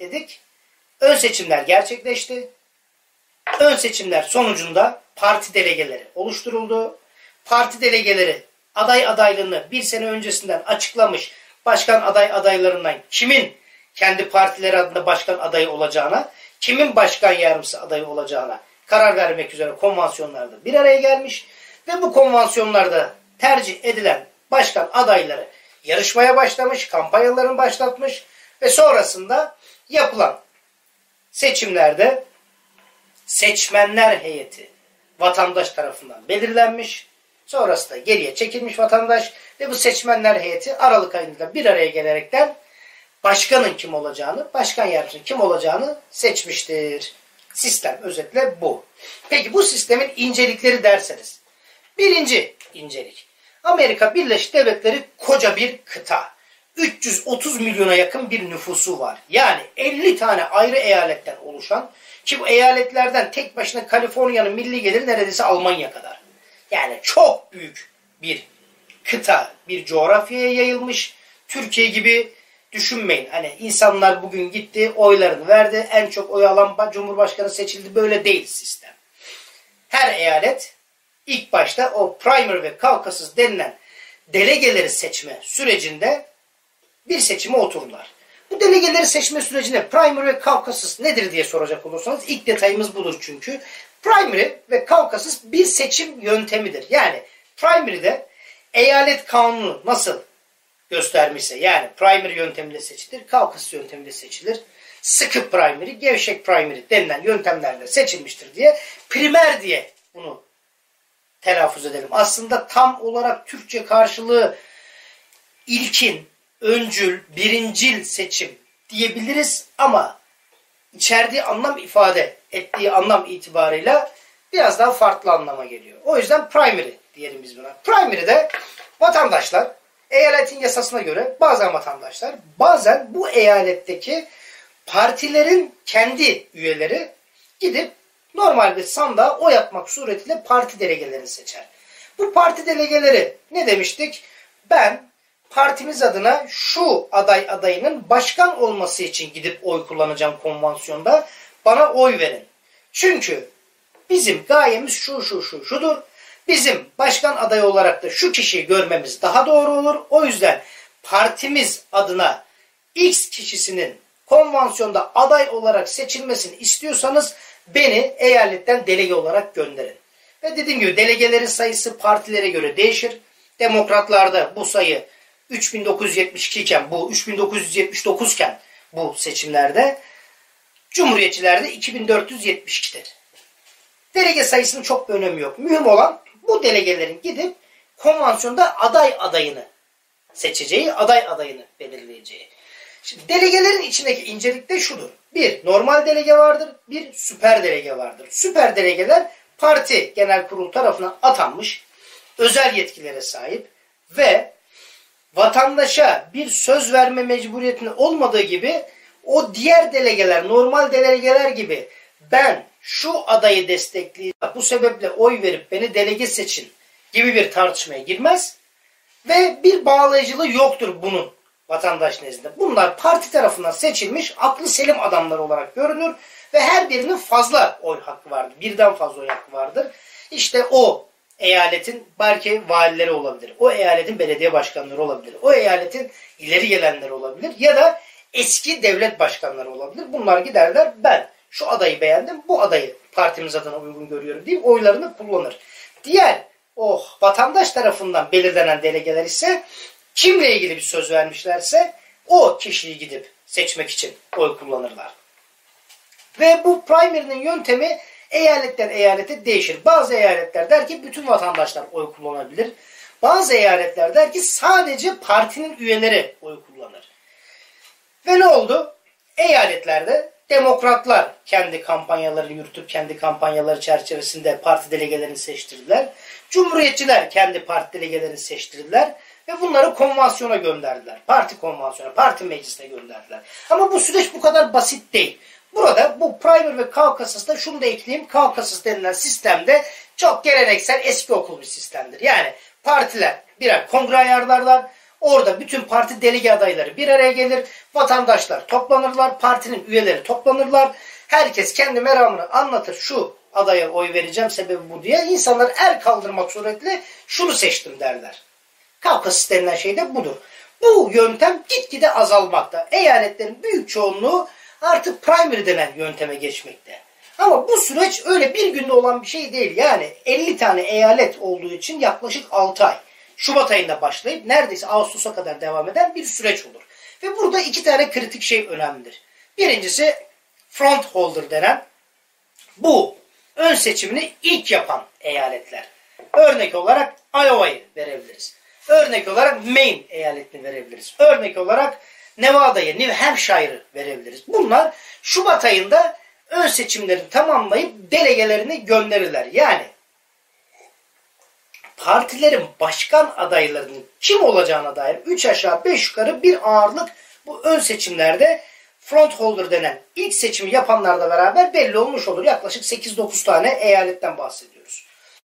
dedik? Ön seçimler gerçekleşti. Ön seçimler sonucunda parti delegeleri oluşturuldu. Parti delegeleri aday adaylığını bir sene öncesinden açıklamış. Başkan adaylarından kimin kendi partileri adına başkan adayı olacağına, kimin başkan yardımcısı adayı olacağına karar vermek üzere konvansiyonlarda bir araya gelmiş. Ve bu konvansiyonlarda tercih edilen başkan adayları yarışmaya başlamış, kampanyalarını başlatmış ve sonrasında yapılan seçimlerde seçmenler heyeti vatandaş tarafından belirlenmiş. Sonrasında geriye çekilmiş vatandaş ve bu seçmenler heyeti Aralık ayında bir araya gelerekten başkanın kim olacağını, başkan yardımcısının kim olacağını seçmiştir. Sistem özetle bu. Peki bu sistemin incelikleri derseniz. Birinci incelik. Amerika Birleşik Devletleri koca bir kıta. 330 milyona yakın bir nüfusu var. Yani 50 tane ayrı eyaletten oluşan, ki bu eyaletlerden tek başına Kaliforniya'nın milli geliri neredeyse Almanya kadar. Yani çok büyük bir kıta, bir coğrafyaya yayılmış. Türkiye gibi düşünmeyin. Hani insanlar bugün gitti, oylarını verdi, en çok oy alan Cumhurbaşkanı seçildi. Böyle değil sistem. Her eyalet ilk başta o primary ve caucus denilen delegeleri seçme sürecinde bir seçime otururlar. Bu delegeleri seçme sürecinde primary ve caucus nedir diye soracak olursanız ilk detayımız budur çünkü. Primary ve caucus bir seçim yöntemidir. Yani primary'de eyalet kanunu nasıl göstermişse, yani primary yöntemiyle seçilir, caucus yöntemiyle seçilir. Sıkı primary, gevşek primary denilen yöntemlerle seçilmiştir diye primer diye bunu telaffuz edelim. Aslında tam olarak Türkçe karşılığı ilkin, öncül, birincil seçim diyebiliriz ama içerdiği anlam ifade ettiği anlam itibarıyla biraz daha farklı anlama geliyor. O yüzden primary diyelim biz buna. Primary'de vatandaşlar eyaletin yasasına göre bazen vatandaşlar, bazen bu eyaletteki partilerin kendi üyeleri gidip normal bir sandığa oy atmak suretiyle parti delegelerini seçer. Bu parti delegeleri ne demiştik? Ben partimiz adına şu adayının başkan olması için gidip oy kullanacağım konvansiyonda. Bana oy verin. Çünkü bizim gayemiz şudur. Bizim başkan adayı olarak da şu kişiyi görmemiz daha doğru olur. O yüzden partimiz adına X kişisinin konvansiyonda aday olarak seçilmesini istiyorsanız beni eyaletten delege olarak gönderin. Ve dediğim gibi delegelerin sayısı partilere göre değişir. Demokratlarda bu sayı 3972 iken, bu 3979 iken bu seçimlerde, Cumhuriyetçilerde 2472'dir. Delege sayısının çok bir önemi yok. Mühim olan bu delegelerin gidip konvansiyonda aday adayını seçeceği, aday adayını belirleyeceği. Şimdi delegelerin içindeki incelik de şudur. Bir normal delege vardır, bir süper delege vardır. Süper delegeler parti genel kurulu tarafından atanmış, özel yetkilere sahip ve vatandaşa bir söz verme mecburiyetinin olmadığı gibi o diğer delegeler, normal delegeler gibi ben şu adayı destekleyeceğim, bu sebeple oy verip beni delege seçin gibi bir tartışmaya girmez ve bir bağlayıcılığı yoktur bunun vatandaş nezdinde. Bunlar parti tarafından seçilmiş aklı selim adamlar olarak görünür ve her birinin fazla oy hakkı vardır. Birden fazla oy hakkı vardır. İşte o eyaletin belki valileri olabilir. O eyaletin belediye başkanları olabilir. O eyaletin ileri gelenleri olabilir. Ya da eski devlet başkanları olabilir. Bunlar giderler, ben şu adayı beğendim, bu adayı partimiz adına uygun görüyorum deyip oylarını kullanır. Diğer o vatandaş tarafından belirlenen delegeler ise kimle ilgili bir söz vermişlerse o kişiyi gidip seçmek için oy kullanırlar. Ve bu primary'nin yöntemi eyaletten eyalete değişir. Bazı eyaletler der ki bütün vatandaşlar oy kullanabilir. Bazı eyaletler der ki sadece partinin üyeleri oy kullanır. Ve ne oldu? Eyaletlerde demokratlar kendi kampanyalarını yürütüp kendi kampanyaları çerçevesinde parti delegelerini seçtirdiler. Cumhuriyetçiler kendi parti delegelerini seçtirdiler ve bunları konvansiyona gönderdiler. Parti konvansiyona, parti meclisine gönderdiler. Ama bu süreç bu kadar basit değil. Burada bu primary ve caucus'ta şunu da ekleyeyim. Caucus denilen sistemde çok geleneksel eski okul bir sistemdir. Yani partiler birer kongre ayarlarlar. Orada bütün parti delege adayları bir araya gelir. Vatandaşlar toplanırlar. Partinin üyeleri toplanırlar. Herkes kendi meramını anlatır. Şu adaya oy vereceğim, sebebi bu diye. İnsanlar el kaldırmak suretiyle şunu seçtim derler. Kaukasus denilen şey de budur. Bu yöntem gitgide azalmakta. Eyaletlerin büyük çoğunluğu artık primary denen yönteme geçmekte. Ama bu süreç öyle bir günde olan bir şey değil. Yani 50 tane eyalet olduğu için yaklaşık 6 ay. Şubat ayında başlayıp neredeyse Ağustos'a kadar devam eden bir süreç olur. Ve burada 2 tane kritik şey önemlidir. Birincisi front holder denen bu ön seçimini ilk yapan eyaletler. Örnek olarak Iowa'yı verebiliriz. Örnek olarak Maine eyaletini verebiliriz. Örnek olarak Nevada'yı, New Hampshire'ı verebiliriz. Bunlar Şubat ayında ön seçimleri tamamlayıp delegelerini gönderirler. Yani partilerin başkan adaylarının kim olacağına dair 3 aşağı 5 yukarı bir ağırlık bu ön seçimlerde front holder denen ilk seçimi yapanlarla beraber belli olmuş olur. Yaklaşık 8-9 tane eyaletten bahsediyoruz.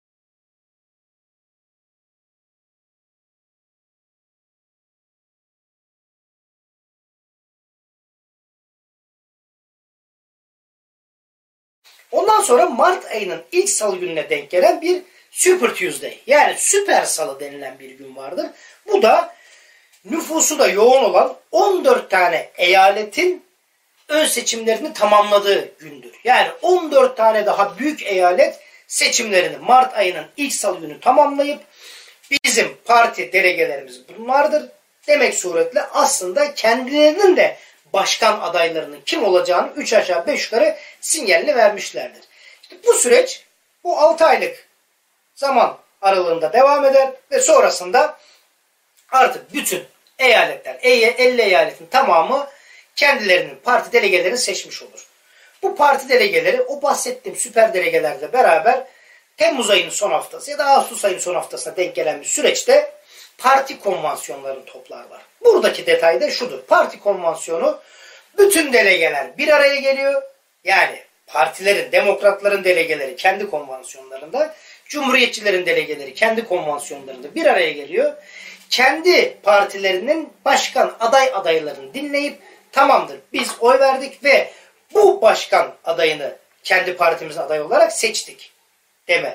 Ondan sonra Mart ayının ilk salı gününe denk gelen bir Super Tuesday, yani süper salı denilen bir gün vardır. Bu da nüfusu da yoğun olan 14 tane eyaletin ön seçimlerini tamamladığı gündür. Yani 14 tane daha büyük eyalet seçimlerini Mart ayının ilk salı günü tamamlayıp bizim parti delegelerimiz bunlardır demek suretle aslında kendilerinin de başkan adaylarının kim olacağını 3 aşağı 5 yukarı sinyalini vermişlerdir. İşte bu süreç bu 6 aylık zaman aralığında devam eder ve sonrasında artık bütün eyaletler, 50 eyaletin tamamı kendilerinin parti delegelerini seçmiş olur. Bu parti delegeleri o bahsettiğim süper delegelerle beraber Temmuz ayının son haftası ya da Ağustos ayının son haftasına denk gelen bir süreçte parti konvansiyonlarını toplarlar. Buradaki detay da şudur. Parti konvansiyonu bütün delegeler bir araya geliyor. Yani partilerin, demokratların delegeleri kendi konvansiyonlarında, cumhuriyetçilerin delegeleri kendi konvansiyonlarında bir araya geliyor. Kendi partilerinin başkan adaylarını dinleyip tamamdır biz oy verdik ve bu başkan adayını kendi partimizin adayı olarak seçtik deme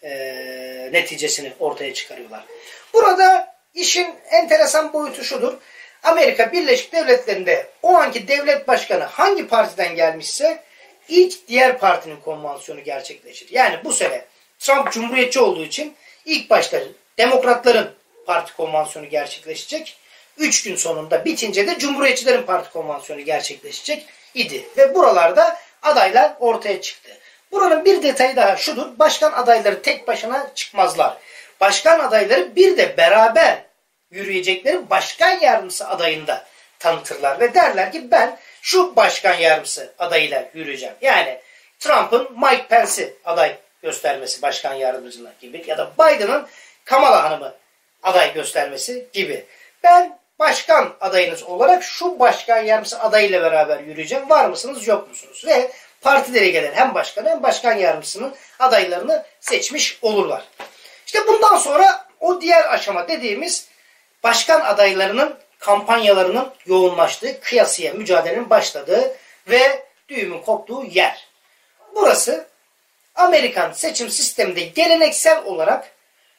neticesini ortaya çıkarıyorlar. Burada işin enteresan boyutu şudur. Amerika Birleşik Devletleri'nde o anki devlet başkanı hangi partiden gelmişse ilk diğer partinin konvansiyonu gerçekleşir. Yani bu sene Trump cumhuriyetçi olduğu için ilk başta demokratların parti konvansiyonu gerçekleşecek. 3 gün sonunda bitince de cumhuriyetçilerin parti konvansiyonu gerçekleşecek idi. Ve buralarda adaylar ortaya çıktı. Buranın bir detayı daha şudur. Başkan adayları tek başına çıkmazlar. Başkan adayları bir de beraber yürüyecekleri başkan yardımcısı adayını da tanıtırlar. Ve derler ki ben şu başkan yardımcısı adayıyla yürüyeceğim. Yani Trump'ın Mike Pence'i aday göstermesi başkan yardımcısına gibi ya da Biden'ın Kamala Hanım'ı aday göstermesi gibi. Ben başkan adayınız olarak şu başkan yardımcısı adayıyla beraber yürüyeceğim. Var mısınız yok musunuz? Ve parti delegeleri hem başkanı hem başkan yardımcısının adaylarını seçmiş olurlar. İşte bundan sonra o diğer aşama dediğimiz başkan adaylarının kampanyalarının yoğunlaştığı, kıyasıya mücadelenin başladığı ve düğümün koptuğu yer. Burası Amerikan seçim sisteminde geleneksel olarak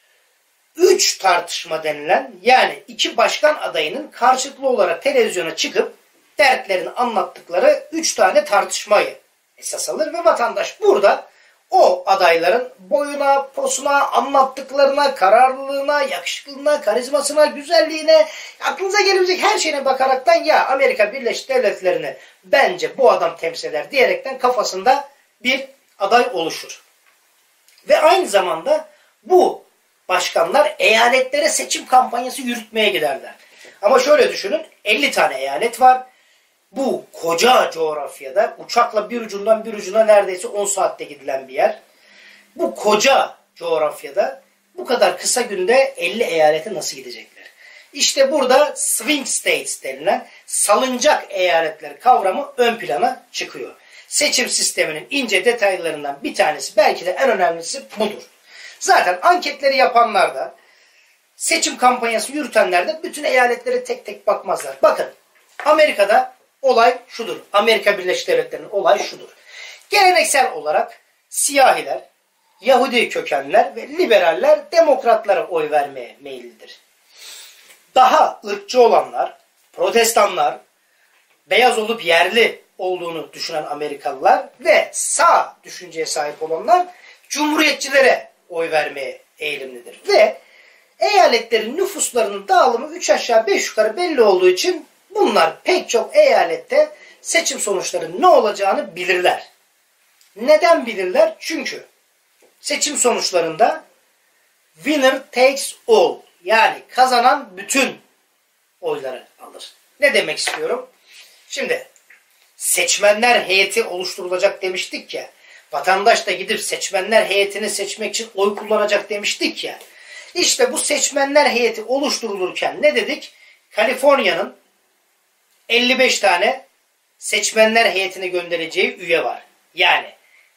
3 tartışma denilen, yani 2 başkan adayının karşılıklı olarak televizyona çıkıp dertlerini anlattıkları 3 tane tartışmayı esas alır ve vatandaş burada o adayların boyuna, posuna, anlattıklarına, kararlılığına, yakışıklılığına, karizmasına, güzelliğine, aklınıza gelebilecek her şeyine bakaraktan ya Amerika Birleşik Devletleri'ni bence bu adam temsil eder diyerekten kafasında bir aday oluşur. Ve aynı zamanda bu başkanlar eyaletlere seçim kampanyası yürütmeye giderler. Ama şöyle düşünün, 50 tane eyalet var. Bu koca coğrafyada uçakla bir ucundan bir ucuna neredeyse 10 saatte gidilen bir yer. Bu koca coğrafyada bu kadar kısa günde 50 eyalete nasıl gidecekler? İşte burada swing states denilen salıncak eyaletler kavramı ön plana çıkıyor. Seçim sisteminin ince detaylarından bir tanesi, belki de en önemlisi budur. Zaten anketleri yapanlar da seçim kampanyası yürütenler de bütün eyaletlere tek tek bakmazlar. Bakın, Amerika'da olay şudur. Amerika Birleşik Devletleri'nin olay şudur. Geleneksel olarak siyahiler, Yahudi kökenliler ve liberaller demokratlara oy vermeye meyillidir. Daha ırkçı olanlar, protestanlar, beyaz olup yerli olduğunu düşünen Amerikalılar ve sağ düşünceye sahip olanlar cumhuriyetçilere oy vermeye eğilimlidir. Ve eyaletlerin nüfuslarının dağılımı 3 aşağı 5 yukarı belli olduğu için bunlar pek çok eyalette seçim sonuçlarının ne olacağını bilirler. Neden bilirler? Çünkü seçim sonuçlarında winner takes all, yani kazanan bütün oyları alır. Ne demek istiyorum? Şimdi seçmenler heyeti oluşturulacak demiştik ya. Vatandaş da gidip seçmenler heyetini seçmek için oy kullanacak demiştik ya. İşte bu seçmenler heyeti oluşturulurken ne dedik? Kaliforniya'nın 55 tane seçmenler heyetine göndereceği üye var. Yani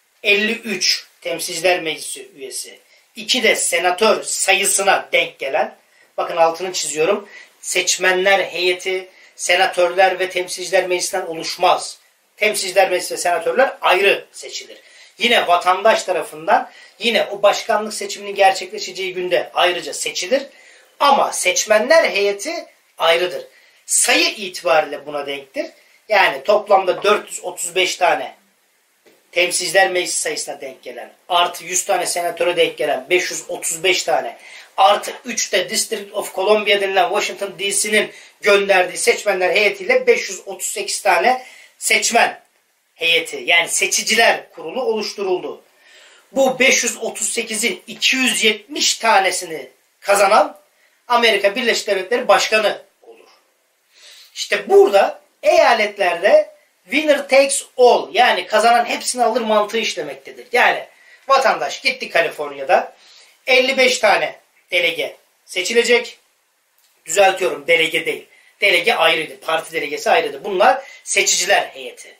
53 temsilciler meclisi üyesi, 2 de senatör sayısına denk gelen, bakın altını çiziyorum, seçmenler heyeti senatörler ve temsilciler meclisinden oluşmaz. Temsilciler meclisi ve senatörler ayrı seçilir. Yine vatandaş tarafından yine o başkanlık seçiminin gerçekleşeceği günde ayrıca seçilir. Ama seçmenler heyeti ayrıdır. Sayı itibariyle buna denktir. Yani toplamda 435 tane temsilciler meclisi sayısına denk gelen, artı 100 tane senatöre denk gelen 535 tane, artı 3 de District of Columbia denilen Washington DC'nin gönderdiği seçmenler heyetiyle 538 tane seçmen heyeti, yani seçiciler kurulu oluşturuldu. Bu 538'in 270 tanesini kazanan Amerika Birleşik Devletleri Başkanı olur. İşte burada eyaletlerde winner takes all, yani kazanan hepsini alır mantığı işlemektedir. Yani vatandaş gitti Kaliforniya'da 55 tane delege seçilecek. Düzeltiyorum, delege değil. Delege ayrıydı. Parti delegesi ayrıydı. Bunlar seçiciler heyeti.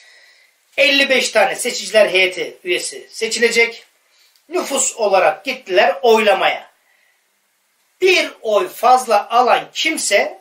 55 tane seçiciler heyeti üyesi seçilecek. Nüfus olarak gittiler oylamaya. Bir oy fazla alan kimse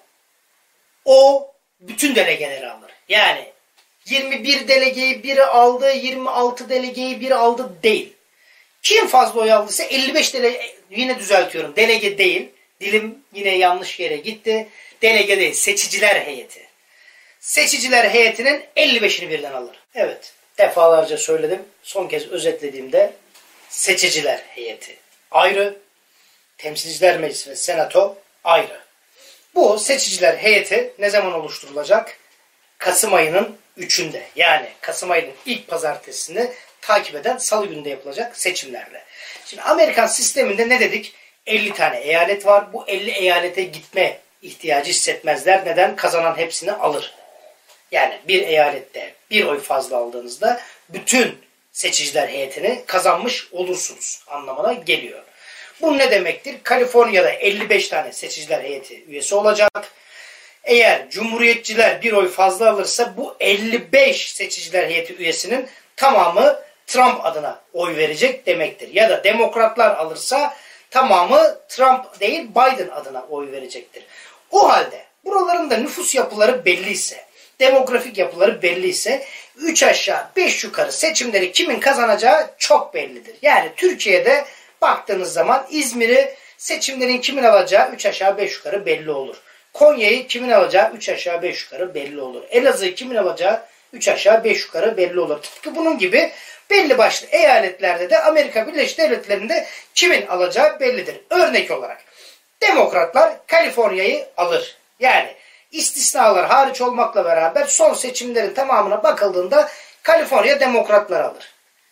o bütün delegeleri alır. Yani 21 delegeyi biri aldı, 26 delegeyi biri aldı değil. Kim fazla oy aldıysa 55 delege, yine düzeltiyorum, delege değil. Dilim yine yanlış yere gitti. Delege değil, seçiciler heyeti. Seçiciler heyetinin 55'ini birden alır. Evet, defalarca söyledim. Son kez özetlediğimde seçiciler heyeti ayrı, temsilciler meclisi ve senato ayrı. Bu seçiciler heyeti ne zaman oluşturulacak? Kasım ayının 3'ünde. Yani Kasım ayının ilk pazartesini takip eden salı gününde yapılacak seçimlerle. Şimdi Amerikan sisteminde ne dedik? 50 tane eyalet var. Bu 50 eyalete gitme ihtiyacı hissetmezler. Neden? Kazanan hepsini alır. Yani bir eyalette bir oy fazla aldığınızda bütün seçiciler heyetini kazanmış olursunuz anlamına geliyor. Bu ne demektir? Kaliforniya'da 55 tane seçiciler heyeti üyesi olacak. Eğer cumhuriyetçiler bir oy fazla alırsa bu 55 seçiciler heyeti üyesinin tamamı Trump adına oy verecek demektir. Ya da demokratlar alırsa tamamı Trump değil Biden adına oy verecektir. O halde buraların da nüfus yapıları belliyse, demografik yapıları belliyse 3 aşağı 5 yukarı seçimleri kimin kazanacağı çok bellidir. Yani Türkiye'de baktığınız zaman İzmir'i seçimlerin kimin alacağı 3 aşağı 5 yukarı belli olur. Konya'yı kimin alacağı 3 aşağı 5 yukarı belli olur. Elazığ'ı kimin alacağı 3 aşağı 5 yukarı belli olur. Tıpkı bunun gibi belli başlı eyaletlerde de Amerika Birleşik Devletleri'nde kimin alacağı bellidir. Örnek olarak Demokratlar Kaliforniya'yı alır. Yani istisnalar hariç olmakla beraber son seçimlerin tamamına bakıldığında Kaliforniya Demokratlar alır.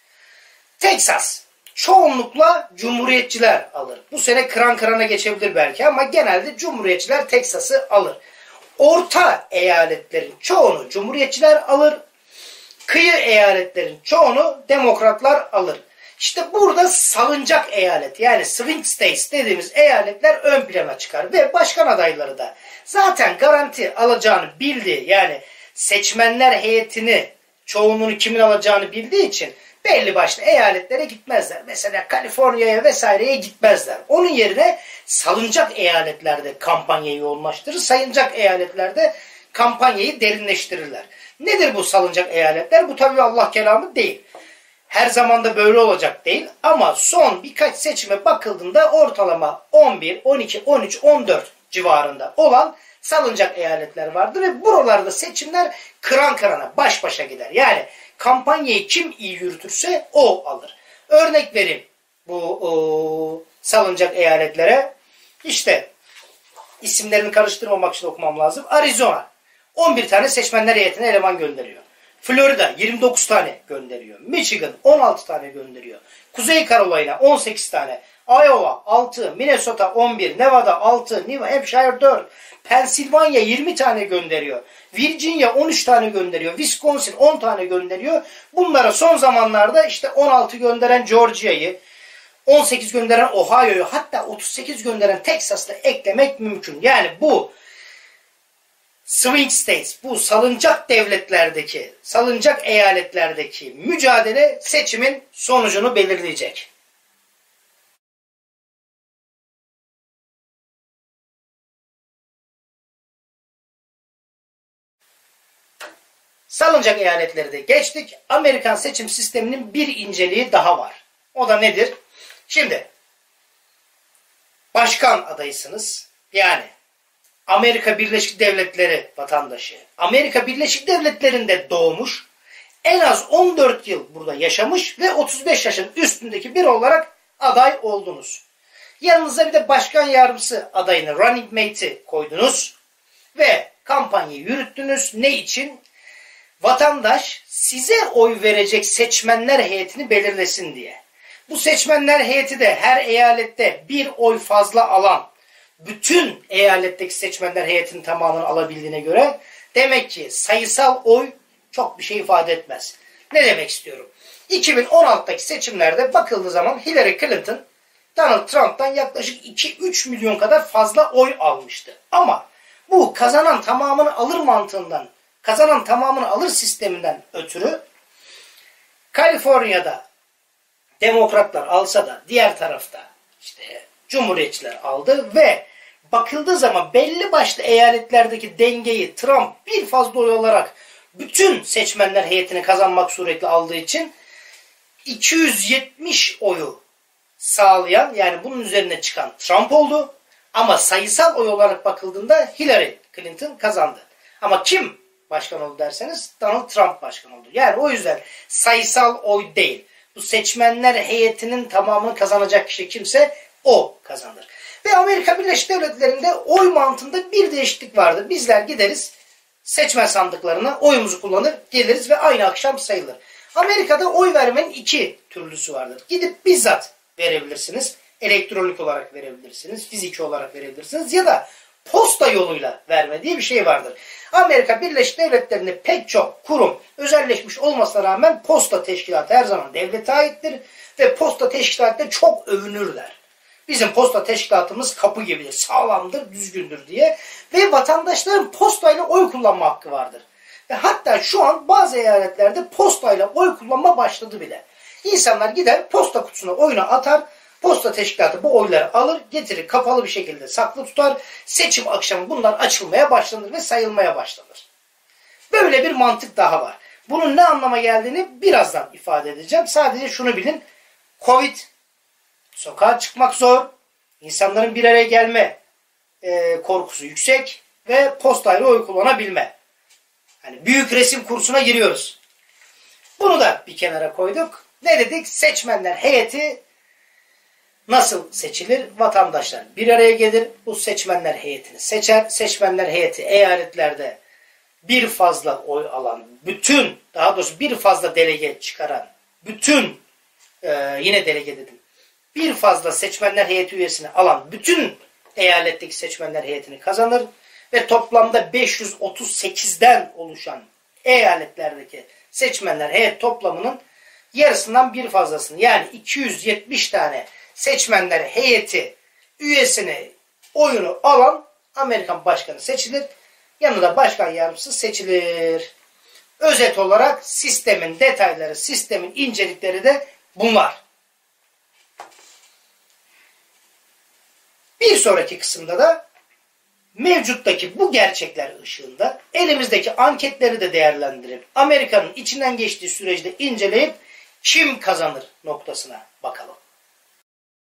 Texas çoğunlukla Cumhuriyetçiler alır. Bu sene kıran kırana geçebilir belki ama genelde Cumhuriyetçiler Texas'ı alır. Orta eyaletlerin çoğunu Cumhuriyetçiler alır. Kıyı eyaletlerin çoğunu Demokratlar alır. İşte burada salıncak eyalet, yani swing states dediğimiz eyaletler ön plana çıkar ve başkan adayları da zaten garanti alacağını bildiği, yani seçmenler heyetini çoğunluğunu kimin alacağını bildiği için belli başlı eyaletlere gitmezler. Mesela Kaliforniya'ya vesaireye gitmezler. Onun yerine salınacak eyaletlerde kampanyayı yoğunlaştırır. Sayılacak eyaletlerde kampanyayı derinleştirirler. Nedir bu salınacak eyaletler? Bu tabii Allah kelamı değil. Her zaman da böyle olacak değil. Ama son birkaç seçime bakıldığında ortalama 11, 12, 13, 14 civarında olan salınacak eyaletler vardır. Ve buralarda seçimler kıran kırana, baş başa gider. Yani kampanyayı kim iyi yürütürse o alır. Örnek vereyim bu salınacak eyaletlere. İşte isimlerini karıştırmamak için okumam lazım. Arizona 11 tane seçmenler heyetine eleman gönderiyor. Florida 29 tane gönderiyor. Michigan 16 tane gönderiyor. Kuzey Carolina 18 tane. Iowa 6, Minnesota 11, Nevada 6, New Hampshire 4, Pennsylvania 20 tane gönderiyor. Virginia 13 tane gönderiyor. Wisconsin 10 tane gönderiyor. Bunlara son zamanlarda işte 16 gönderen Georgia'yı, 18 gönderen Ohio'yu, hatta 38 gönderen Texas'ta eklemek mümkün. Yani bu swing states, bu salıncak devletlerdeki, salıncak eyaletlerdeki mücadele seçimin sonucunu belirleyecek. Salıncak eyaletleri de geçtik. Amerikan seçim sisteminin bir inceliği daha var. O da nedir? Şimdi başkan adayısınız. Yani Amerika Birleşik Devletleri vatandaşı. Amerika Birleşik Devletleri'nde doğmuş, en az 14 yıl burada yaşamış ve 35 yaşın üstündeki biri olarak aday oldunuz. Yanınıza bir de başkan yardımcısı adayını, running mate'i koydunuz ve kampanyayı yürüttünüz. Ne için? Vatandaş size oy verecek seçmenler heyetini belirlesin diye. Bu seçmenler heyeti de her eyalette bir oy fazla alan, bütün eyaletteki seçmenler heyetinin tamamını alabildiğine göre demek ki sayısal oy çok bir şey ifade etmez. Ne demek istiyorum? 2016'daki seçimlerde bakıldığı zaman Hillary Clinton Donald Trump'tan yaklaşık 2-3 milyon kadar fazla oy almıştı. Ama bu kazanan tamamını alır mantığından, kazanan tamamını alır sisteminden ötürü Kaliforniya'da Demokratlar alsa da diğer tarafta işte Cumhuriyetçiler aldı ve bakıldığı zaman belli başlı eyaletlerdeki dengeyi Trump bir fazla oy olarak bütün seçmenler heyetini kazanmak suretiyle aldığı için 270 oyu sağlayan, yani bunun üzerine çıkan Trump oldu. Ama sayısal oy olarak bakıldığında Hillary Clinton kazandı. Ama kim başkan oldu derseniz Donald Trump başkan oldu. Yani o yüzden sayısal oy değil. Bu seçmenler heyetinin tamamını kazanacak kişi kimse o kazanır. Ve Amerika Birleşik Devletleri'nde oy mantığında bir değişiklik vardır. Bizler gideriz seçmen sandıklarına oyumuzu kullanır geliriz ve aynı akşam sayılır. Amerika'da oy vermenin iki türlüsü vardır. Gidip bizzat verebilirsiniz. Elektronik olarak verebilirsiniz. Fiziki olarak verebilirsiniz. Ya da posta yoluyla verme diye bir şey vardır. Amerika Birleşik Devletleri'nde pek çok kurum özelleşmiş olmasına rağmen posta teşkilatı her zaman devlete aittir. Ve posta teşkilatı çok övünürler. Bizim posta teşkilatımız kapı gibidir, sağlamdır, düzgündür diye. Ve vatandaşların postayla oy kullanma hakkı vardır. Ve hatta şu an bazı eyaletlerde postayla oy kullanma başladı bile. İnsanlar gider posta kutusuna oyunu atar. Posta teşkilatı bu oyları alır, getirir, kapalı bir şekilde saklı tutar. Seçim akşamı bunlar açılmaya başlanır ve sayılmaya başlanır. Böyle bir mantık daha var. Bunun ne anlama geldiğini birazdan ifade edeceğim. Sadece şunu bilin. Covid, sokağa çıkmak zor, insanların bir araya gelme korkusu yüksek ve postayla oy kullanabilme. Yani büyük resim kursuna giriyoruz. Bunu da bir kenara koyduk. Ne dedik? Seçmenler heyeti nasıl seçilir? Vatandaşlar bir araya gelir. Bu seçmenler heyetini seçer. Seçmenler heyeti eyaletlerde bir fazla oy alan, bütün, daha doğrusu bir fazla delege çıkaran, bütün yine delege dedim, bir fazla seçmenler heyeti üyesini alan bütün eyaletteki seçmenler heyetini kazanır ve toplamda 538'den oluşan eyaletlerdeki seçmenler heyet toplamının yarısından bir fazlasını, yani 270 tane seçmenler heyeti üyesini, oyunu alan Amerikan başkanı seçilir. Yanında başkan yardımcısı seçilir. Özet olarak sistemin detayları, sistemin incelikleri de bunlar. Bir sonraki kısımda da mevcuttaki bu gerçekler ışığında elimizdeki anketleri de değerlendirip Amerika'nın içinden geçtiği süreci de inceleyip kim kazanır noktasına bakalım.